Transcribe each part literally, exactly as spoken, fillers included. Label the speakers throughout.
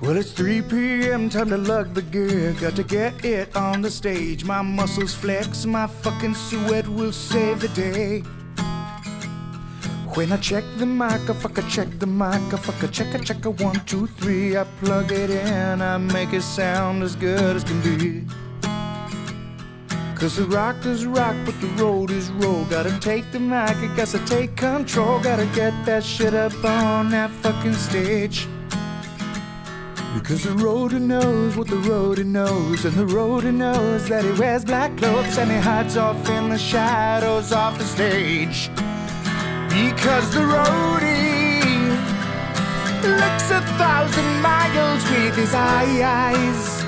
Speaker 1: Well, it's three p m, time to lug the gear. Got to get it on the stage. My muscles flex, my fucking sweat will save the day. When I check the mic, I fuck, I check the mic, I fuck, I check, I check a one, two, three. I plug it in, I make it sound as good as can be. Cause the rock is rock, but the road is roll. Gotta take the mic, I guess I take control. Gotta get that shit up on that fucking stage. Because the roader knows what the roader knows, and the roader knows that he wears black clothes and he hides off in the shadows of the stage. Because the roadie looks a thousand miles with his eyes.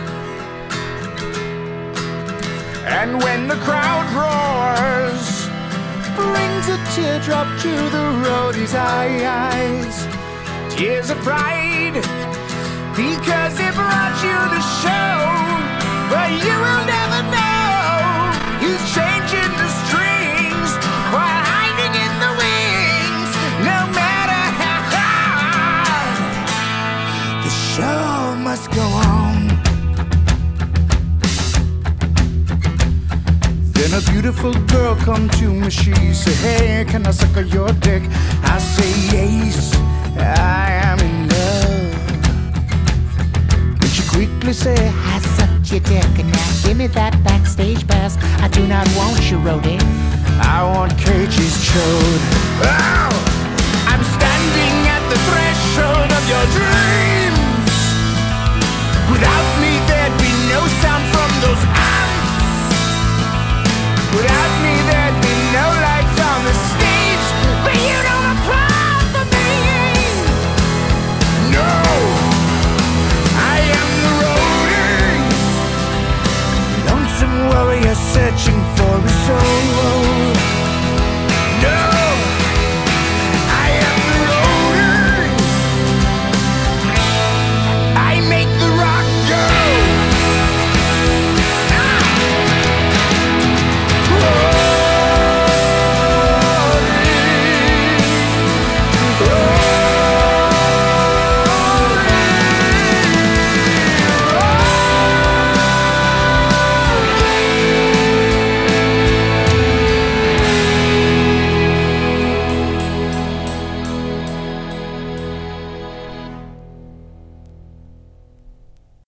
Speaker 1: And when the crowd roars, brings a teardrop to the roadie's eyes. Tears of pride, because he brought you the show. But you will never know he's changing the strings while hiding in the wings. No matter how, the show must go on. Then a beautiful girl come to me, she say, hey, can I suck on your dick? I say, yes, I am in love. And she quickly say,
Speaker 2: I sucked your dick and now give me that backstage pass. I do not want you, roadie.
Speaker 1: I want cages chode. Oh, I'm standing at the threshold of your dream.